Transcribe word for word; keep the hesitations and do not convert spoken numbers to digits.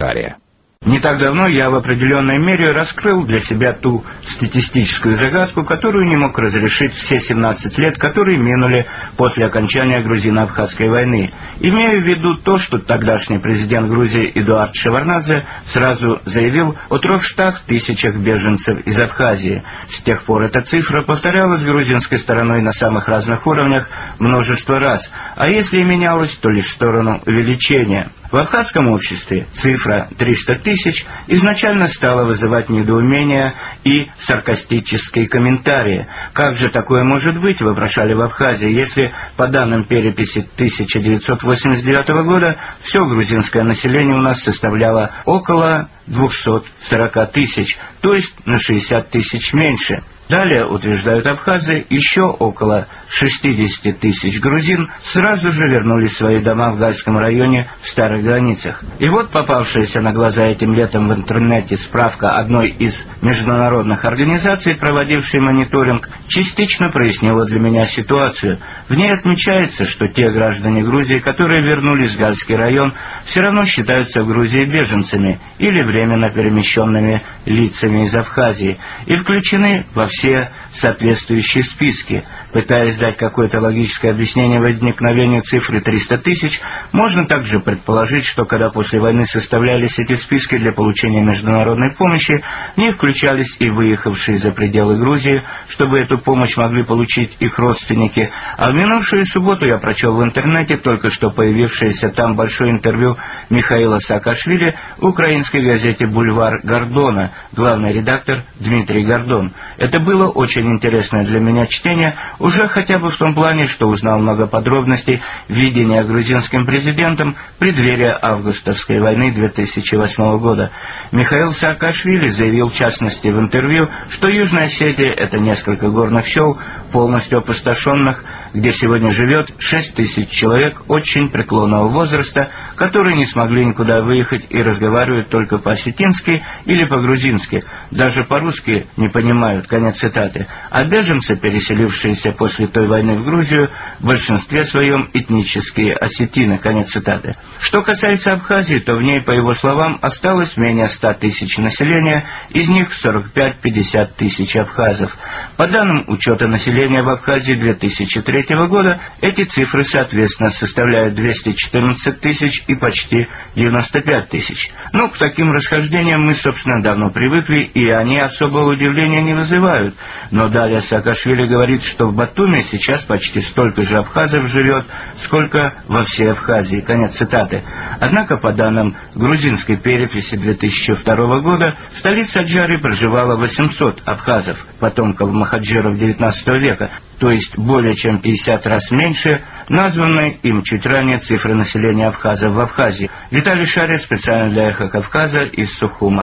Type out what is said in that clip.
Шария. Не так давно я в определенной мере раскрыл для себя ту статистическую загадку, которую не мог разрешить все семнадцать лет, которые минули после окончания Грузино-Абхазской войны. Имею в виду то, что тогдашний президент Грузии Эдуард Шеварднадзе сразу заявил о трехстах тысячах беженцев из Абхазии. С тех пор эта цифра повторялась грузинской стороной на самых разных уровнях множество раз, а если и менялась, то лишь в сторону увеличения. В абхазском обществе цифра триста тысяч изначально стала вызывать недоумение и саркастические комментарии. Как же такое может быть, вопрошали в Абхазии, если по данным переписи тысяча девятьсот восемьдесят девятого года все грузинское население у нас составляло около двухсот сорока тысяч, то есть на шестьдесят тысяч меньше. Далее, утверждают абхазы, еще около шестидесяти тысяч грузин сразу же вернули свои дома в Гальском районе в старых границах. И вот попавшаяся на глаза этим летом в интернете справка одной из международных организаций, проводившей мониторинг, частично прояснила для меня ситуацию. В ней отмечается, что те граждане Грузии, которые вернулись в Гальский район, все равно считаются в Грузии беженцами или временно перемещенными лицами из Абхазии и включены во все все соответствующие списки. Пытаясь дать какое-то логическое объяснение возникновению цифры триста тысяч, можно также предположить, что когда после войны составлялись эти списки для получения международной помощи, в них включались и выехавшие за пределы Грузии, чтобы эту помощь могли получить их родственники. А в минувшую субботу я прочел в интернете только что появившееся там большое интервью Михаила Саакашвили в украинской газете «Бульвар Гордона», главный редактор Дмитрий Гордон. Это было очень интересное для меня чтение, уже хотя бы в том плане, что узнал много подробностей видения грузинским президентом в преддверии августовской войны две тысячи восьмого года. Михаил Саакашвили заявил в частности в интервью, что Южная Осетия — это несколько горных сел, полностью опустошенных, где сегодня живет шесть тысяч человек очень преклонного возраста, которые не смогли никуда выехать и разговаривают только по-осетински или по-грузински, даже по-русски не понимают, конец цитаты. А беженцы, переселившиеся после той войны в Грузию, в большинстве своем этнические осетины, конец цитаты. Что касается Абхазии, то в ней, по его словам, осталось менее ста тысяч населения, из них сорок пять-пятьдесят тысяч абхазов. По данным учета населения в Абхазии две тысячи третьего года, эти цифры, соответственно, составляют двести четырнадцать тысяч и почти девяносто пять тысяч. Ну, к таким расхождениям мы, собственно, давно привыкли, и они особого удивления не вызывают. Но далее Саакашвили говорит, что в Батуми сейчас почти столько же абхазов живет, сколько во всей Абхазии, конец цитаты. Однако, по данным грузинской переписи две тысячи второго года, в столице Аджары проживало восемьсот абхазов, потомков махаджиров девятнадцатого века, то есть более чем пятьдесят раз меньше названной им чуть ранее цифры населения абхазов в Абхазии. Виталий Шария специально для «Эхо Кавказа» из Сухума.